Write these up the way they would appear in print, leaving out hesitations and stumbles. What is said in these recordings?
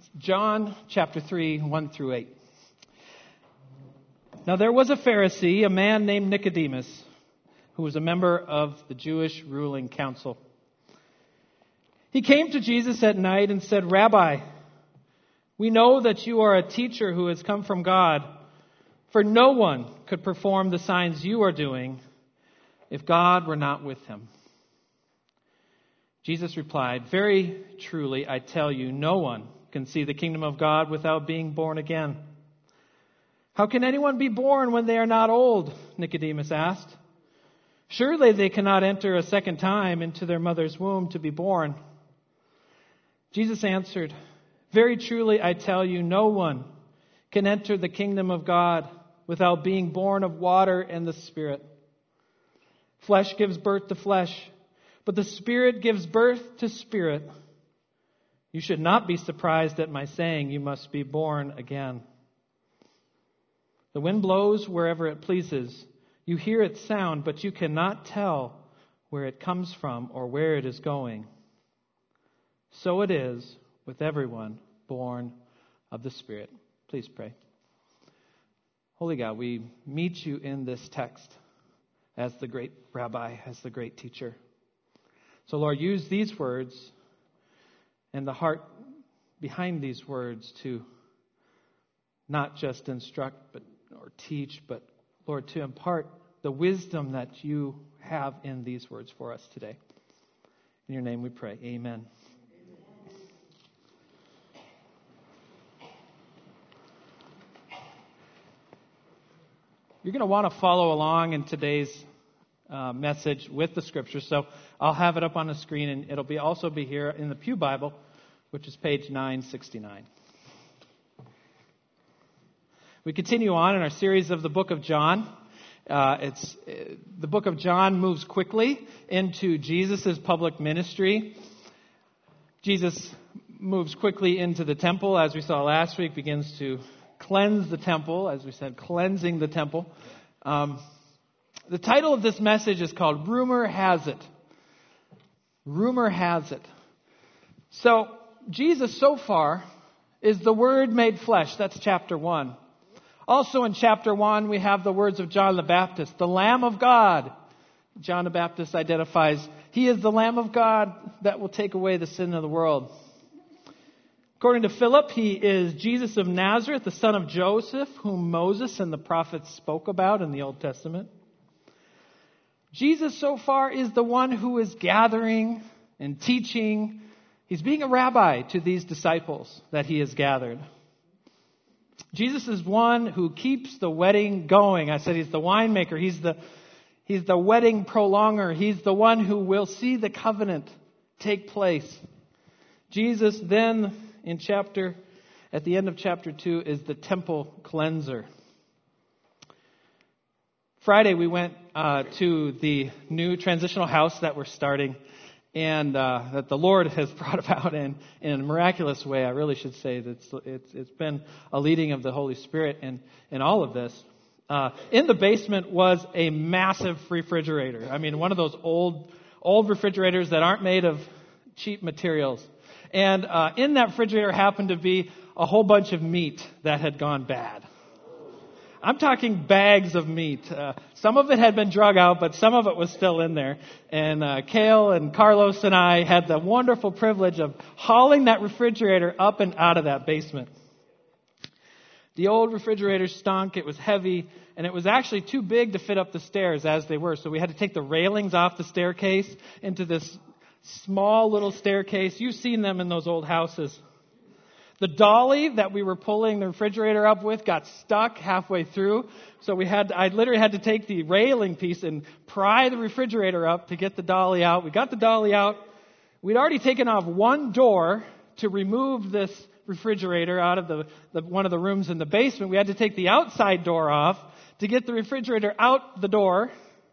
John chapter 3, 1 through 8. Now there was a Pharisee, a man named Nicodemus, who was a member of the Jewish ruling council. He came to Jesus at night and said, "Rabbi, we know that you are a teacher who has come from God, for no one could perform the signs you are doing if God were not with him." Jesus replied, "Very truly, I tell you, no one can see the kingdom of God without being born again." "How can anyone be born when they are not old?" Nicodemus asked. "Surely they cannot enter a second time into their mother's womb to be born." Jesus answered, "Very truly, I tell you, no one can enter the kingdom of God without being born of water and the Spirit. Flesh gives birth to flesh, but the Spirit gives birth to spirit. You should not be surprised at my saying you must be born again. The wind blows wherever it pleases. You hear its sound, but you cannot tell where it comes from or where it is going. So it is with everyone born of the Spirit." Please pray. Holy God, we meet you in this text as the great rabbi, as the great teacher. So Lord, use these words and the heart behind these words to not just instruct or teach, but Lord, to impart the wisdom that you have in these words for us today. In your name we pray. Amen. You're going to want to follow along in today's message with the scripture. So I'll have it up on the screen, and it'll also be here in the Pew Bible, which is page 969. We continue on in our series of the book of John. The book of John moves quickly into Jesus' public ministry. Jesus moves quickly into the temple, as we saw last week, begins to cleanse the temple, as we said, cleansing the temple. The title of this message is called Rumor Has It. Rumor has it. So, Jesus so far is the Word made flesh. That's chapter 1. Also in chapter 1, we have the words of John the Baptist, the Lamb of God. John the Baptist identifies, he is the Lamb of God that will take away the sin of the world. According to Philip, he is Jesus of Nazareth, the son of Joseph, whom Moses and the prophets spoke about in the Old Testament. Jesus so far is the one who is gathering and teaching. He's being a rabbi to these disciples that he has gathered. Jesus is one who keeps the wedding going. I said he's the winemaker. He's the wedding prolonger. He's the one who will see the covenant take place. Jesus then, at the end of chapter 2, is the temple cleanser. Friday we went to the new transitional house that we're starting, and that the Lord has brought about in a miraculous way. I really should say that it's been a leading of the Holy Spirit in all of this. In the basement was a massive refrigerator. I mean, one of those old refrigerators that aren't made of cheap materials. And in that refrigerator happened to be a whole bunch of meat that had gone bad. I'm talking bags of meat. Some of it had been drug out, but some of it was still in there. And Kale and Carlos and I had the wonderful privilege of hauling that refrigerator up and out of that basement. The old refrigerator stunk. It was heavy, and it was actually too big to fit up the stairs as they were. So we had to take the railings off the staircase into this small little staircase. You've seen them in those old houses. The dolly that we were pulling the refrigerator up with got stuck halfway through. So I literally had to take the railing piece and pry the refrigerator up to get the dolly out. We got the dolly out. We'd already taken off one door to remove this refrigerator out of one of the rooms in the basement. We had to take the outside door off to get the refrigerator out the door.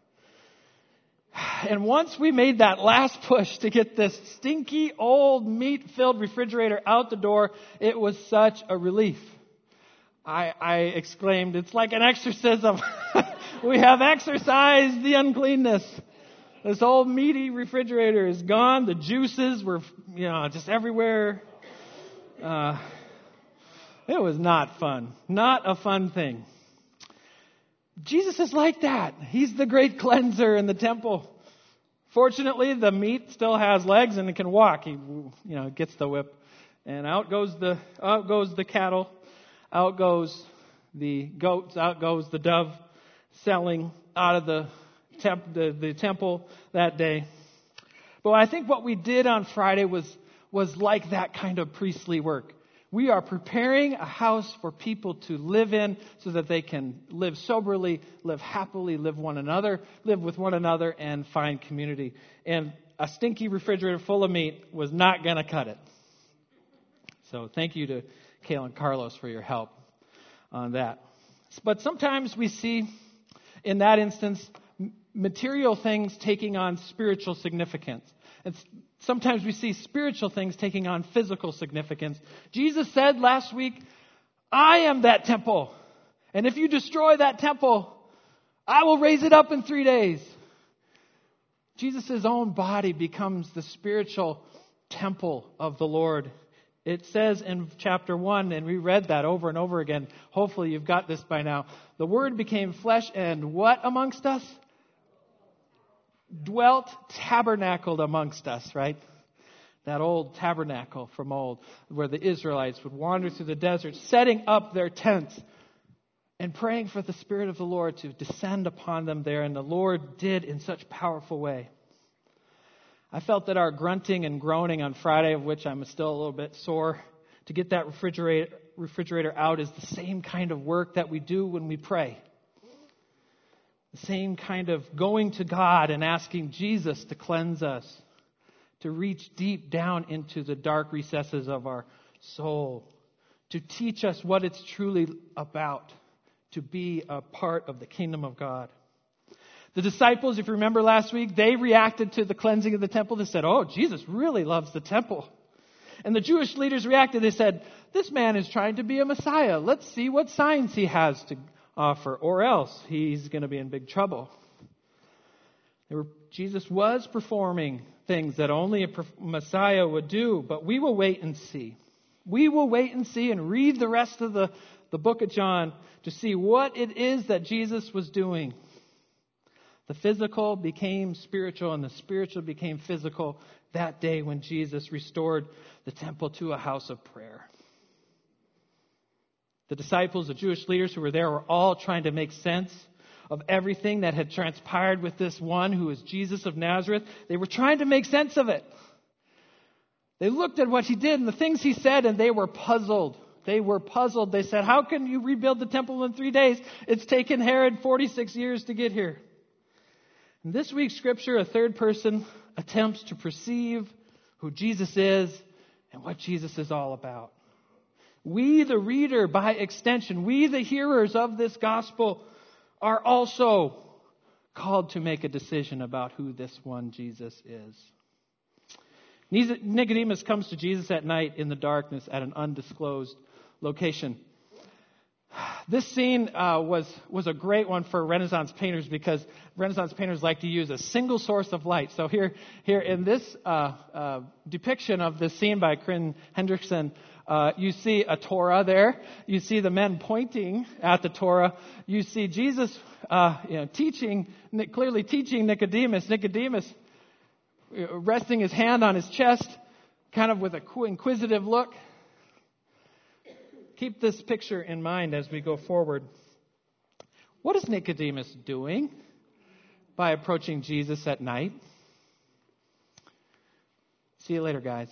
And once we made that last push to get this stinky, old, meat-filled refrigerator out the door, it was such a relief. I exclaimed, "It's like an exorcism." We have exorcised the uncleanness. This old meaty refrigerator is gone. The juices were, just everywhere. It was not fun. Not a fun thing. Jesus is like that. He's the great cleanser in the temple. Fortunately, the meat still has legs and it can walk. He, gets the whip. And out goes the cattle. Out goes the goats. Out goes the dove selling out of the temple that day. But I think what we did on Friday was like that kind of priestly work. We are preparing a house for people to live in so that they can live soberly, live happily, live with one another, and find community. And a stinky refrigerator full of meat was not going to cut it. So thank you to Kayla and Carlos for your help on that. But sometimes we see, in that instance, material things taking on spiritual significance. Sometimes we see spiritual things taking on physical significance. Jesus said last week, I am that temple. And if you destroy that temple, I will raise it up in 3 days. Jesus' own body becomes the spiritual temple of the Lord. It says in chapter 1, and we read that over and over again. Hopefully you've got this by now. The Word became flesh and what amongst us? Dwelt, tabernacled amongst us, right? That old tabernacle from old, where the Israelites would wander through the desert, setting up their tents and praying for the Spirit of the Lord to descend upon them there. And the Lord did in such a powerful way. I felt that our grunting and groaning on Friday, of which I'm still a little bit sore, to get that refrigerator out is the same kind of work that we do when we pray. The same kind of going to God and asking Jesus to cleanse us, to reach deep down into the dark recesses of our soul, to teach us what it's truly about, to be a part of the kingdom of God. The disciples, if you remember last week, they reacted to the cleansing of the temple. They said, oh, Jesus really loves the temple. And the Jewish leaders reacted. They said, this man is trying to be a Messiah. Let's see what signs he has to offer, or else he's going to be in big trouble. Jesus was performing things that only a Messiah would do, but we will wait and see. We will wait and see and read the rest of the book of John to see what it is that Jesus was doing. The physical became spiritual and the spiritual became physical that day when Jesus restored the temple to a house of prayer. The disciples, the Jewish leaders who were there, were all trying to make sense of everything that had transpired with this one who is Jesus of Nazareth. They were trying to make sense of it. They looked at what he did and the things he said, and they were puzzled. They were puzzled. They said, how can you rebuild the temple in 3 days? It's taken Herod 46 years to get here. In this week's scripture, a third person attempts to perceive who Jesus is and what Jesus is all about. We, the reader, by extension, we, the hearers of this gospel, are also called to make a decision about who this one Jesus is. Nicodemus comes to Jesus at night in the darkness at an undisclosed location. This scene was a great one for Renaissance painters because Renaissance painters like to use a single source of light. So here in this depiction of this scene by Corinne Hendrickson, you see a Torah there. You see the men pointing at the Torah. You see Jesus clearly teaching Nicodemus. Nicodemus resting his hand on his chest, kind of with a inquisitive look. Keep this picture in mind as we go forward. What is Nicodemus doing by approaching Jesus at night? See you later, guys.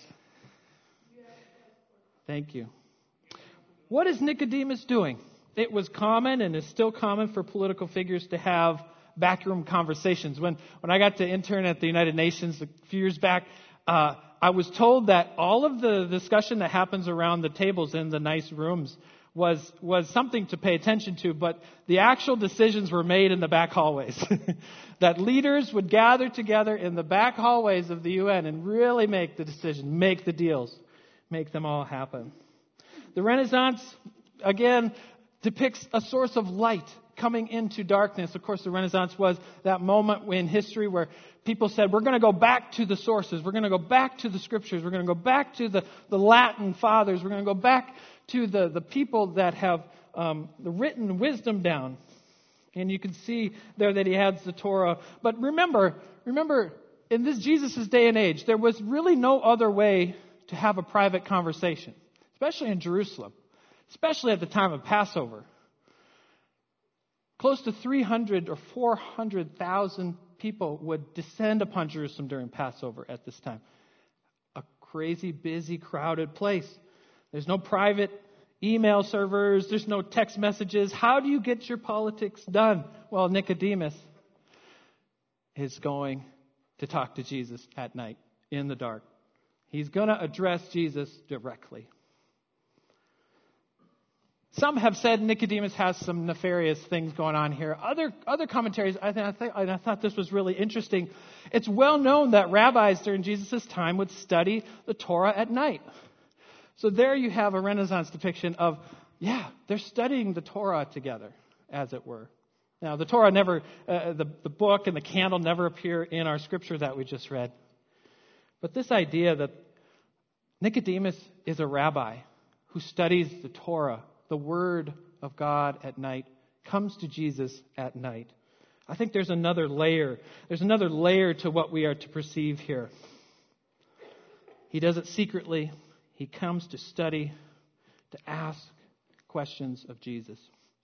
Thank you. What is Nicodemus doing? It was common and is still common for political figures to have backroom conversations. When I got to intern at the United Nations a few years back, I was told that all of the discussion that happens around the tables in the nice rooms was something to pay attention to, but the actual decisions were made in the back hallways. That leaders would gather together in the back hallways of the UN and really make the decision, make the deals, make them all happen. The Renaissance, again, depicts a source of light coming into darkness. Of course, the Renaissance was that moment in history where people said, we're going to go back to the sources. We're going to go back to the scriptures. We're going to go back to the Latin fathers. We're going to go back to the people that have the written wisdom down. And you can see there that he has the Torah. But remember, in this Jesus' day and age, there was really no other way to have a private conversation, especially in Jerusalem, especially at the time of Passover. Close to 300 or 400,000 people would descend upon Jerusalem during Passover at this time. A crazy, busy, crowded place. There's no private email servers. There's no text messages. How do you get your politics done? Well, Nicodemus is going to talk to Jesus at night in the dark. He's going to address Jesus directly. Some have said Nicodemus has some nefarious things going on here. Other commentaries, I thought this was really interesting. It's well known that rabbis during Jesus' time would study the Torah at night. So there you have a Renaissance depiction of, they're studying the Torah together, as it were. Now, the Torah never, the book and the candle never appear in our scripture that we just read. But this idea that Nicodemus is a rabbi who studies the Torah, the Word of God at night, comes to Jesus at night. I think there's another layer. There's another layer to what we are to perceive here. He does it secretly. He comes to study, to ask questions of Jesus.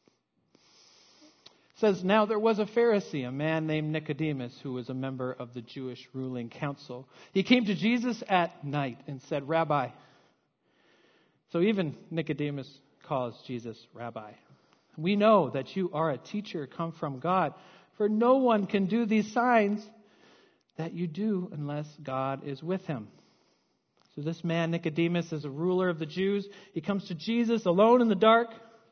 It says, now there was a Pharisee, a man named Nicodemus, who was a member of the Jewish ruling council. He came to Jesus at night and said, Rabbi. So even Nicodemus calls Jesus Rabbi. We know that you are a teacher come from God, for no one can do these signs that you do unless God is with him. So this man, Nicodemus, is a ruler of the Jews. He comes to Jesus alone in the dark.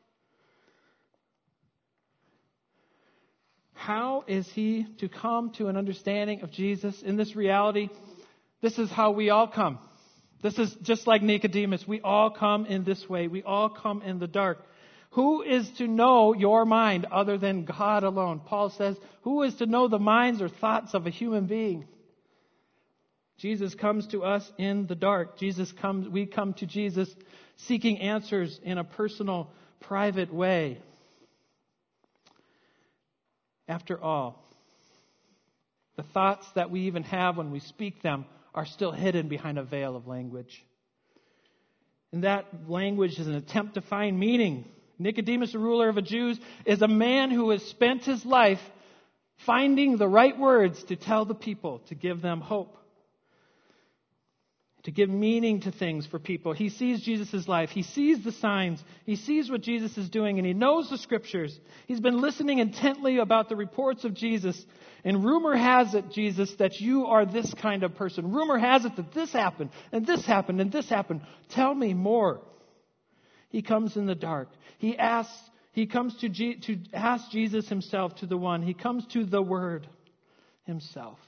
How is he to come to an understanding of Jesus in this reality? This is how we all come. This is just like Nicodemus. We all come in this way. We all come in the dark. Who is to know your mind other than God alone? Paul says, who is to know the minds or thoughts of a human being? Jesus comes to us in the dark. We come to Jesus seeking answers in a personal, private way. After all, the thoughts that we even have when we speak them are still hidden behind a veil of language. And that language is an attempt to find meaning. Nicodemus, the ruler of the Jews, is a man who has spent his life finding the right words to tell the people, to give them hope, to give meaning to things for people. He sees Jesus' life. He sees the signs. He sees what Jesus is doing, and he knows the scriptures. He's been listening intently about the reports of Jesus. And rumor has it, Jesus, that you are this kind of person. Rumor has it that this happened, and this happened, and this happened. Tell me more. He comes in the dark. He comes to ask Jesus himself to the one. He comes to the Word himself.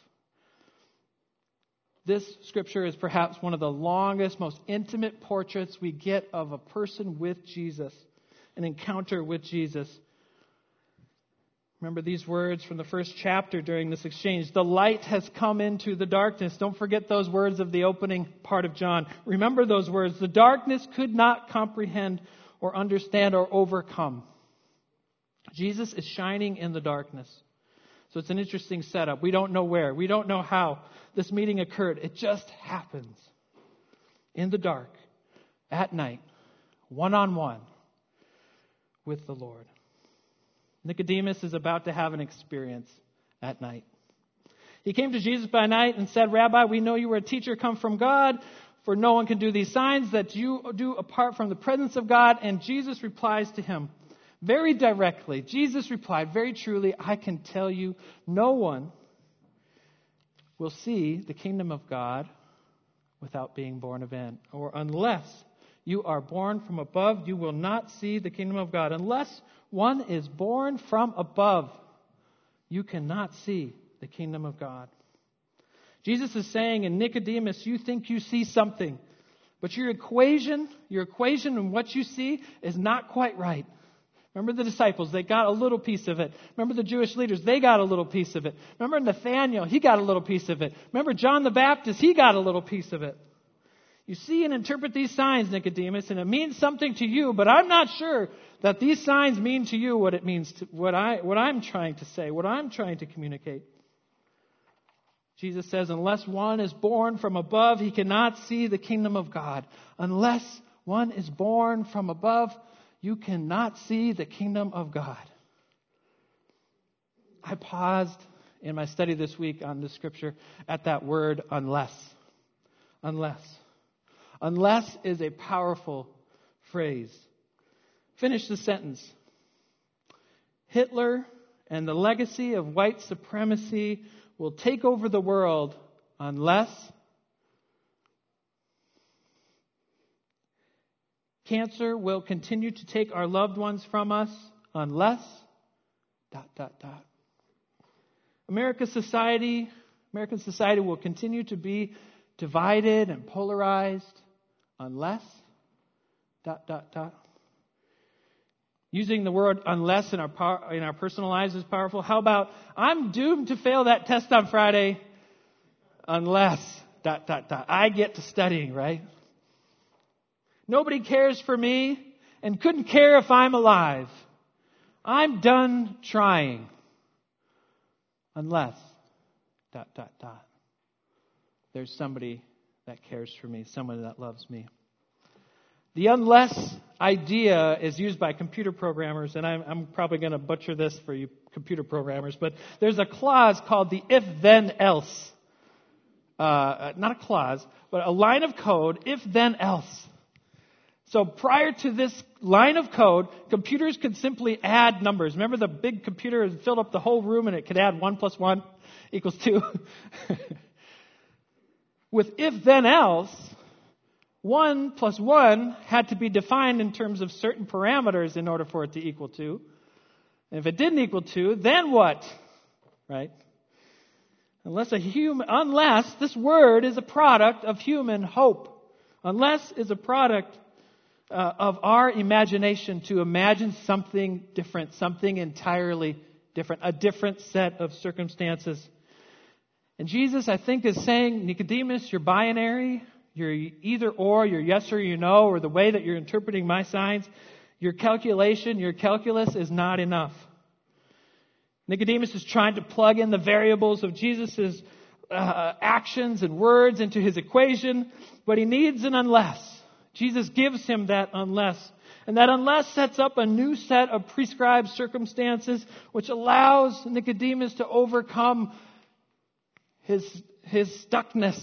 This scripture is perhaps one of the longest, most intimate portraits we get of a person with Jesus, an encounter with Jesus. Remember these words from the first chapter during this exchange. The light has come into the darkness. Don't forget those words of the opening part of John. Remember those words. The darkness could not comprehend or understand or overcome. Jesus is shining in the darkness. So it's an interesting setup. We don't know where. We don't know how this meeting occurred. It just happens in the dark, at night, one-on-one with the Lord. Nicodemus is about to have an experience at night. He came to Jesus by night and said, Rabbi, we know you were a teacher come from God, for no one can do these signs that you do apart from the presence of God. And Jesus replies to him very directly. Jesus replied, very truly, I can tell you, no one will see the kingdom of God without being born again. Or unless you are born from above, you will not see the kingdom of God. Unless one is born from above, you cannot see the kingdom of God. Jesus is saying, in Nicodemus, you think you see something, but your equation and what you see is not quite right. Remember the disciples, they got a little piece of it. Remember the Jewish leaders, they got a little piece of it. Remember Nathanael, he got a little piece of it. Remember John the Baptist, he got a little piece of it. You see and interpret these signs, Nicodemus, and it means something to you, but I'm not sure that these signs mean to you what it means to what I'm trying to say, what I'm trying to communicate. Jesus says, unless one is born from above, he cannot see the kingdom of God. Unless one is born from above, you cannot see the kingdom of God. I paused in my study this week on the scripture at that word, unless. Unless. Unless is a powerful phrase. Finish the sentence. Hitler and the legacy of white supremacy will take over the world unless cancer will continue to take our loved ones from us unless ... American society will continue to be divided and polarized unless ... Using the word unless in our personal lives is powerful. How about, I'm doomed to fail that test on Friday unless ... I get to studying, right? Nobody cares for me and couldn't care if I'm alive. I'm done trying unless ... There's somebody that cares for me, someone that loves me. The unless idea is used by computer programmers, and I'm probably going to butcher this for you computer programmers, but there's a clause called the if-then-else. Not a clause, but a line of code, if-then-else. So prior to this line of code, computers could simply add numbers. Remember the big computer filled up the whole room and it could add 1 + 1 = 2? With if-then-else, 1 + 1 had to be defined in terms of certain parameters in order for it to equal 2. And if it didn't equal 2, then what? Right? Unless this word is a product of human hope. Unless is a product of our imagination to imagine something different, something entirely different, a different set of circumstances. And Jesus, I think, is saying, Nicodemus, you're binary. You're either or, you're yes or you know, or the way that you're interpreting my signs, your calculation, your calculus is not enough. Nicodemus is trying to plug in the variables of Jesus' actions and words into his equation, but he needs an unless. Jesus gives him that unless. And that unless sets up a new set of prescribed circumstances which allows Nicodemus to overcome his stuckness.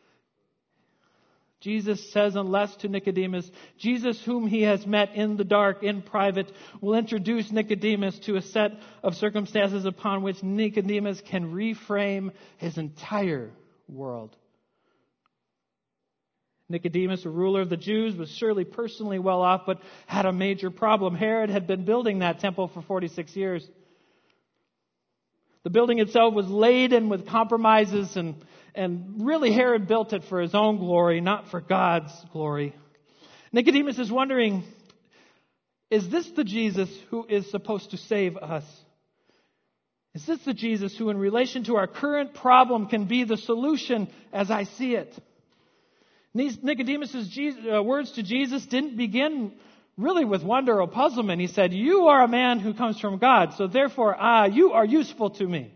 Jesus says unless to Nicodemus. Jesus, whom he has met in the dark, in private, will introduce Nicodemus to a set of circumstances upon which Nicodemus can reframe his entire world. Nicodemus, a ruler of the Jews, was surely personally well off, but had a major problem. Herod had been building that temple for 46 years. The building itself was laden with compromises and really Herod built it for his own glory, not for God's glory. Nicodemus is wondering, is this the Jesus who is supposed to save us? Is this the Jesus who in relation to our current problem can be the solution as I see it? Nicodemus' words to Jesus didn't begin really with wonder or puzzlement. He said, you are a man who comes from God, so therefore you are useful to me.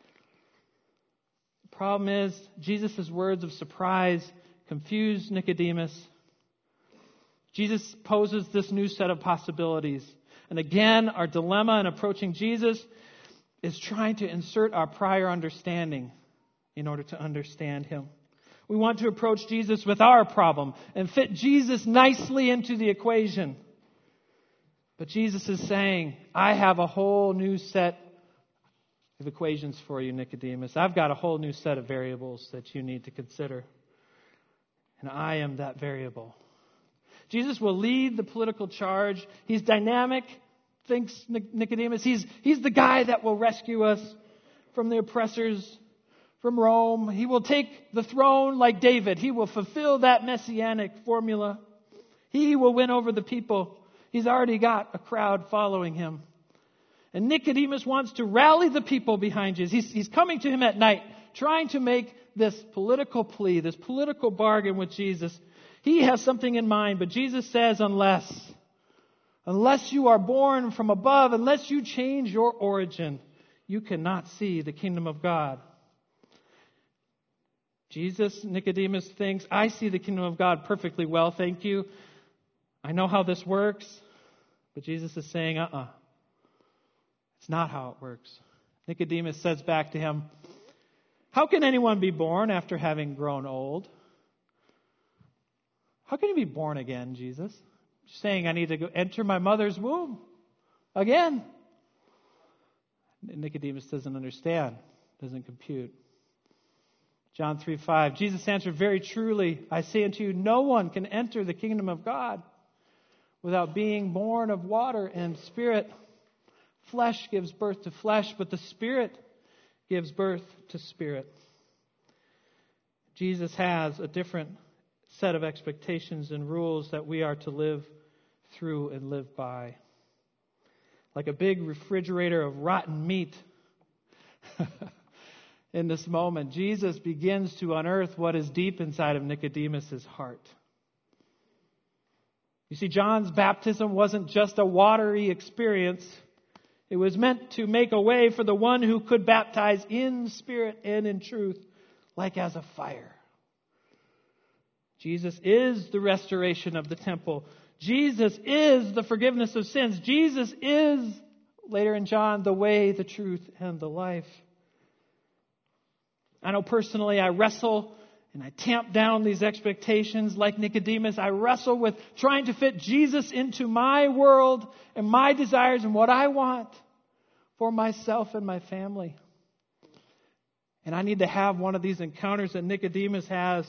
The problem is, Jesus' words of surprise confused Nicodemus. Jesus poses this new set of possibilities. And again, our dilemma in approaching Jesus is trying to insert our prior understanding in order to understand him. We want to approach Jesus with our problem and fit Jesus nicely into the equation. But Jesus is saying, I have a whole new set of equations for you, Nicodemus. I've got a whole new set of variables that you need to consider. And I am that variable. Jesus will lead the political charge. He's dynamic, thinks Nicodemus. He's the guy that will rescue us from the oppressors, from Rome. He will take the throne like David. He will fulfill that messianic formula. He will win over the people. He's already got a crowd following him. And Nicodemus wants to rally the people behind Jesus. He's coming to him at night, trying to make this political plea, this political bargain with Jesus. He has something in mind, but Jesus says, unless you are born from above, unless you change your origin, you cannot see the kingdom of God. Nicodemus thinks, I see the kingdom of God perfectly well, thank you. I know how this works. But Jesus is saying, it's not how it works. Nicodemus says back to him, how can anyone be born after having grown old? How can you be born again, Jesus? You're saying I need to go enter my mother's womb again. Nicodemus doesn't understand, doesn't compute. John 3:5, Jesus answered, very truly, I say unto you, no one can enter the kingdom of God without being born of water and spirit. Flesh gives birth to flesh, but the Spirit gives birth to spirit. Jesus has a different set of expectations and rules that we are to live through and live by. Like a big refrigerator of rotten meat. In this moment, Jesus begins to unearth what is deep inside of Nicodemus' heart. You see, John's baptism wasn't just a watery experience. It was meant to make a way for the one who could baptize in spirit and in truth, like as a fire. Jesus is the restoration of the temple. Jesus is the forgiveness of sins. Jesus is, later in John, the way, the truth, and the life. I know personally I wrestle and I tamp down these expectations like Nicodemus. I wrestle with trying to fit Jesus into my world and my desires and what I want for myself and my family. And I need to have one of these encounters that Nicodemus has.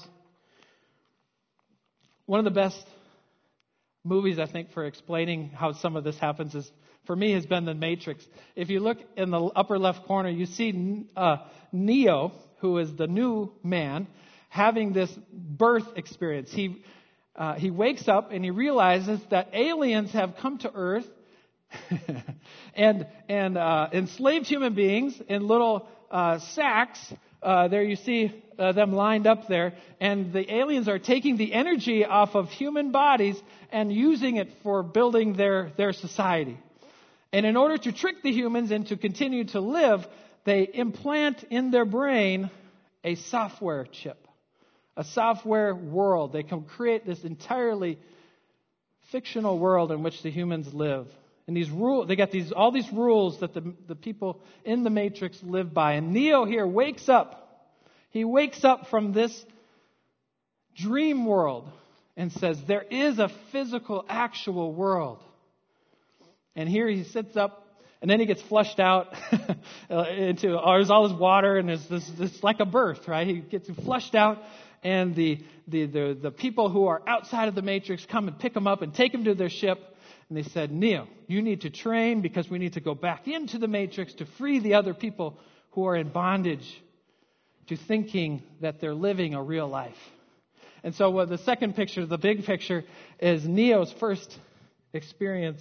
One of the best movies, I think, for explaining how some of this happens is, for me, has been The Matrix. If you look in the upper left corner, you see Neo, who is the new man, having this birth experience. He wakes up and he realizes that aliens have come to Earth and enslaved human beings in little sacks. There you see them lined up there. And the aliens are taking the energy off of human bodies and using it for building their society. And in order to trick the humans and to continue to live, they implant in their brain a software chip, a software world. They can create this entirely fictional world in which the humans live. And these rules, they got all these rules that the people in the Matrix live by. And Neo here wakes up. He wakes up from this dream world and says, there is a physical, actual world. And here he sits up, and then he gets flushed out there's all this water, and there's this like a birth, right? He gets flushed out, and the people who are outside of the Matrix come and pick him up and take him to their ship. And they said, Neo, you need to train because we need to go back into the Matrix to free the other people who are in bondage to thinking that they're living a real life. And so the second picture, the big picture, is Neo's first experience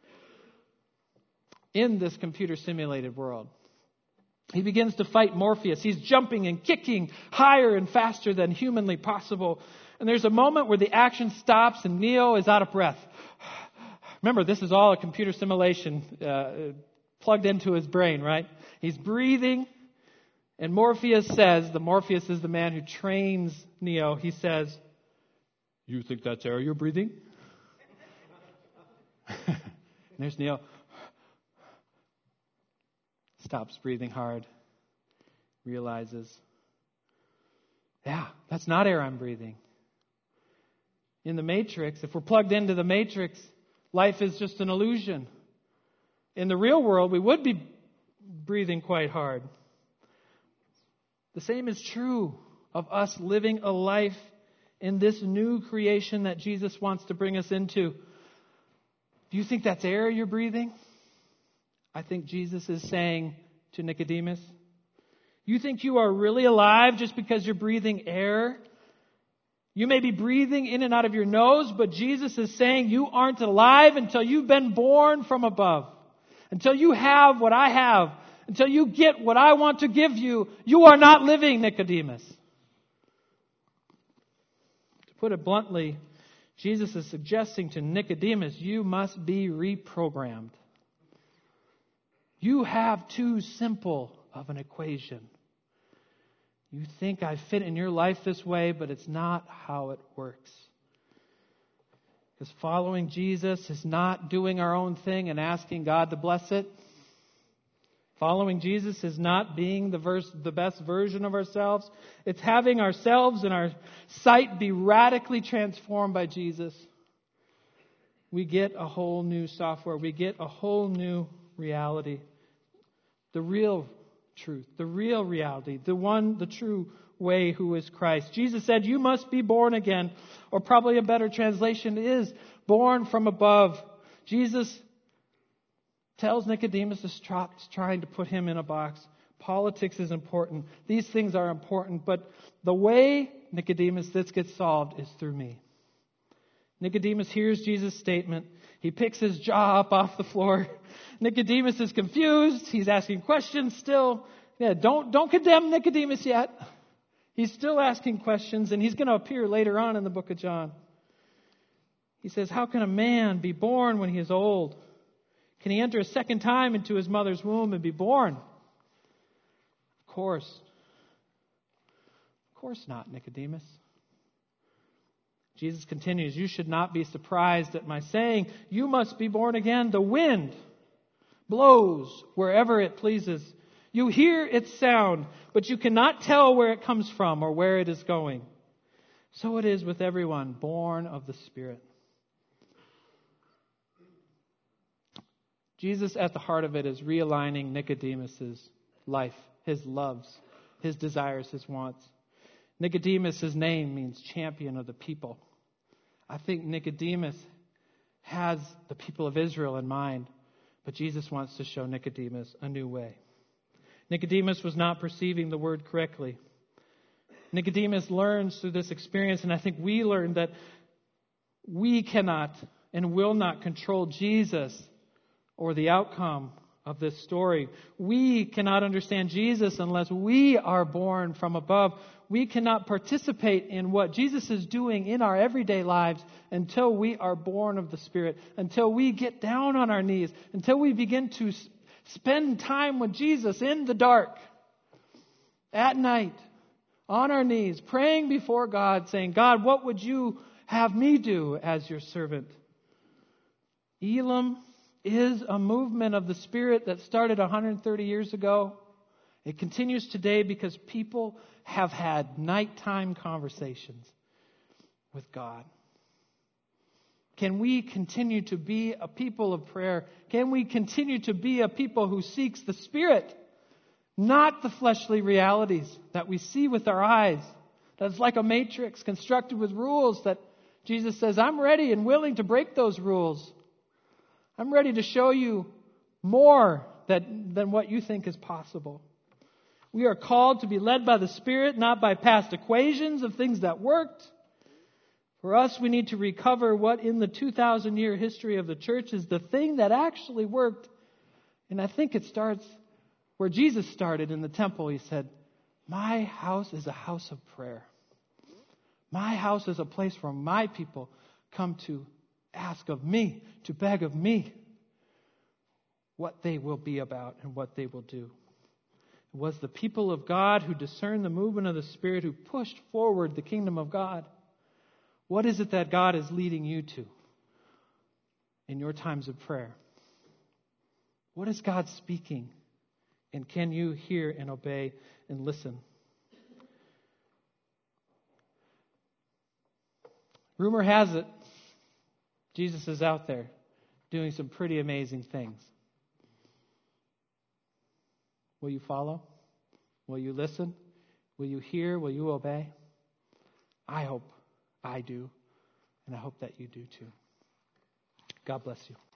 in this computer simulated world. He begins to fight Morpheus. He's jumping and kicking higher and faster than humanly possible. And there's a moment where the action stops and Neo is out of breath. Remember, this is all a computer simulation plugged into his brain, right? He's breathing. And Morpheus is the man who trains Neo. He says, you think that's air you're breathing? And there's Neo. Stops breathing hard. Realizes, yeah, that's not air I'm breathing. In the Matrix, if we're plugged into the Matrix, life is just an illusion. In the real world, we would be breathing quite hard. The same is true of us living a life in this new creation that Jesus wants to bring us into. Do you think that's air you're breathing? I think Jesus is saying to Nicodemus, you think you are really alive just because you're breathing air? You may be breathing in and out of your nose, but Jesus is saying you aren't alive until you've been born from above. Until you have what I have. Until you get what I want to give you. You are not living, Nicodemus. To put it bluntly, Jesus is suggesting to Nicodemus, you must be reprogrammed. You have too simple of an equation. You think I fit in your life this way, but it's not how it works. Because following Jesus is not doing our own thing and asking God to bless it. Following Jesus is not being the best version of ourselves. It's having ourselves and our sight be radically transformed by Jesus. We get a whole new software. We get a whole new reality. The real truth, the real reality, the true way, who is Christ. Jesus said, you must be born again, or probably a better translation is born from above. Jesus tells Nicodemus to stop trying to put him in a box. Politics is important. These things are important, but the way, Nicodemus, this gets solved is through me. Nicodemus hears Jesus' statement. He picks his jaw up off the floor. Nicodemus is confused. He's asking questions still. Yeah, don't condemn Nicodemus yet. He's still asking questions, and he's going to appear later on in the book of John. He says, how can a man be born when he is old? Can he enter a second time into his mother's womb and be born? Of course not, Nicodemus. Jesus continues, you should not be surprised at my saying, you must be born again. The wind blows wherever it pleases. You hear its sound, but you cannot tell where it comes from or where it is going. So it is with everyone born of the Spirit. Jesus, at the heart of it, is realigning Nicodemus' life, his loves, his desires, his wants. Nicodemus' name means champion of the people. I think Nicodemus has the people of Israel in mind, but Jesus wants to show Nicodemus a new way. Nicodemus was not perceiving the word correctly. Nicodemus learns through this experience, and I think we learn that we cannot and will not control Jesus or the outcome of this story. We cannot understand Jesus unless we are born from above. We cannot participate in what Jesus is doing in our everyday lives until we are born of the Spirit, until we get down on our knees, until we begin to spend time with Jesus in the dark, at night, on our knees, praying before God, saying, God, what would you have me do as your servant? Elam is a movement of the Spirit that started 130 years ago. It continues today because people have had nighttime conversations with God. Can we continue to be a people of prayer? Can we continue to be a people who seeks the Spirit, not the fleshly realities that we see with our eyes? That's like a matrix constructed with rules that Jesus says, I'm ready and willing to break those rules. I'm ready to show you more than what you think is possible. We are called to be led by the Spirit, not by past equations of things that worked. For us, we need to recover what in the 2,000-year history of the church is the thing that actually worked. And I think it starts where Jesus started in the temple. He said, my house is a house of prayer. My house is a place where my people come to ask of me, to beg of me what they will be about and what they will do. It was the people of God who discerned the movement of the Spirit, who pushed forward the kingdom of God. What is it that God is leading you to in your times of prayer? What is God speaking? And can you hear and obey and listen? Rumor has it, Jesus is out there doing some pretty amazing things. Will you follow? Will you listen? Will you hear? Will you obey? I hope I do, and I hope that you do too. God bless you.